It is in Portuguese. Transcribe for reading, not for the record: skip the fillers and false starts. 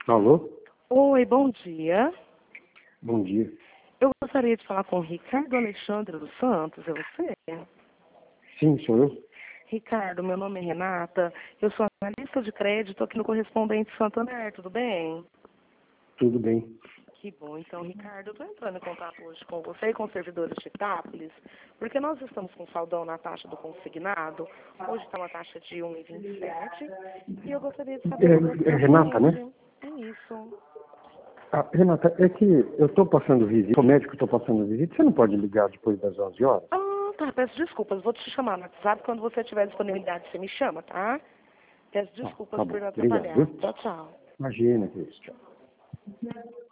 Alô? Oi, bom dia. Bom dia. Eu gostaria de falar com o Ricardo Alexandre dos Santos, é você? Sim, sou eu. Ricardo, meu nome é Renata, eu sou analista de crédito aqui no Correspondente Santander, tudo bem? Tudo bem. Que bom, então, Ricardo, eu estou entrando em contato hoje com você e com os servidores de Itápolis, porque nós estamos com saldão na taxa do consignado, hoje está uma taxa de 1,27, e eu gostaria de saber se você É está Renata, né? ciente. É isso. Ah, Renata, é que eu estou passando visita, sou médico, estou passando visita. Você não pode ligar depois das 11 horas? Ah, tá, peço desculpas, vou te chamar no WhatsApp, quando você tiver disponibilidade, você me chama, tá? Peço Ah, desculpas tá por bom. Obrigado, atrapalhar. viu? Tchau, tchau. Imagina, Cristo.